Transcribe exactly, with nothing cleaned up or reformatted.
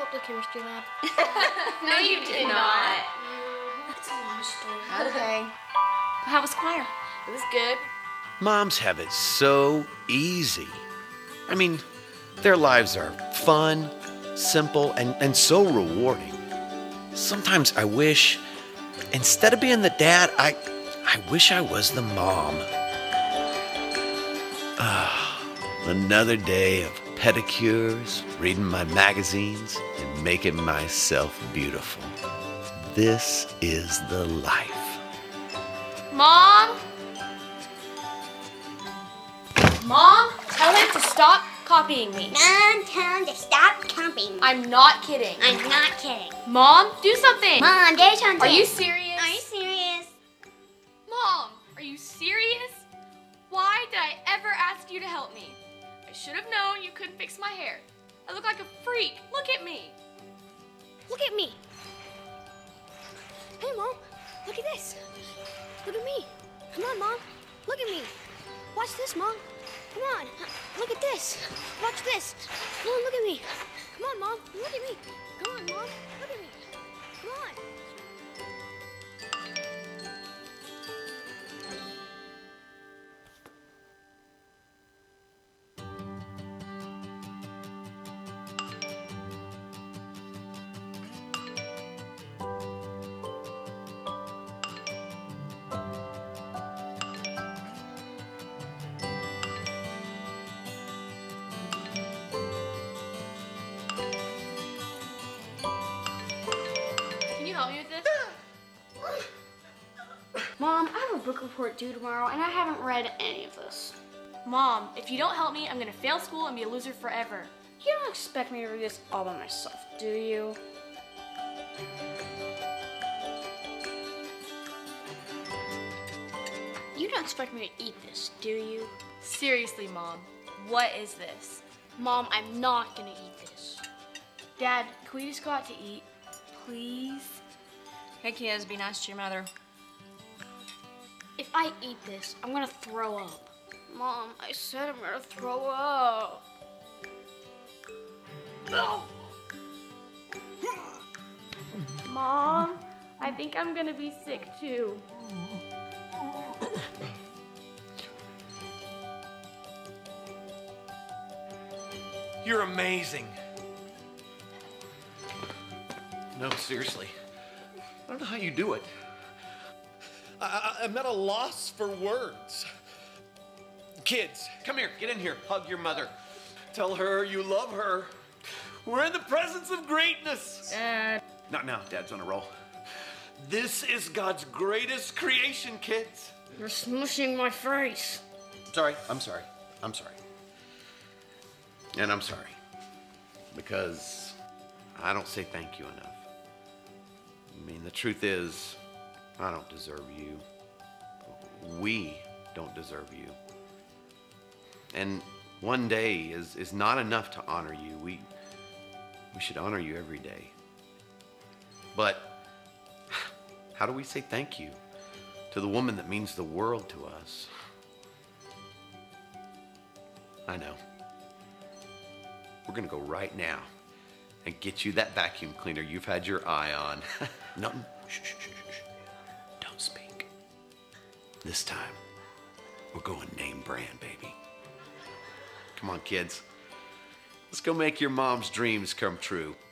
up the chemistry lab. No, you did not. It's a long story. Okay. How was choir? It was good. Moms have it so easy. I mean, their lives are fun, simple, and, and so rewarding. Sometimes I wish, instead of being the dad, I, I wish I was the mom. Ah, another day of pedicures, reading my magazines, and making myself beautiful. This is the life. Mom? Mom, tell him to stop copying me. Mom, tell him to stop copying me. I'm not kidding. I'm not kidding. Mom, do something. Mom, do something. Are you serious? Are you serious? Mom, are you serious? Why did I ever ask you to help me? I should have known you couldn't fix my hair. I look like a freak. Look at me. Look at me. Hey, Mom. Look at this. Look at me. Come on, Mom. Look at me. Watch this, Mom. Come on. Look at this. Watch this. Come on, look at me. Come on, Mom. Look at me. Come on, Mom. Look at me. Come on. Can you help me with this? Mom, I have a book report due tomorrow, and I haven't read any of this. Mom, if you don't help me, I'm gonna fail school and be a loser forever. You don't expect me to read this all by myself, do you? You don't expect me to eat this, do you? Seriously, Mom, what is this? Mom, I'm not gonna eat this. Dad, can we just go out to eat? Please? Hey, kids, be nice to your mother. If I eat this, I'm gonna throw up. Mom, I said I'm gonna throw up. No. Mom, I think I'm gonna be sick too. You're amazing. No, seriously. I don't know how you do it. I, I, I'm at a loss for words. Kids, come here. Get in here. Hug your mother. Tell her you love her. We're in the presence of greatness. Dad. Not now. Dad's on a roll. This is God's greatest creation, kids. You're smushing my face. Sorry. I'm sorry. I'm sorry. And I'm sorry. Because I don't say thank you enough. I mean, the truth is, I don't deserve you. We don't deserve you. And one day is, is not enough to honor you. We, we should honor you every day. But how do we say thank you to the woman that means the world to us? I know. We're gonna go right now and get you that vacuum cleaner you've had your eye on. No, shh, shh, shh, shh. Don't speak. This time, we're going name brand, baby. Come on, kids. Let's go make your mom's dreams come true.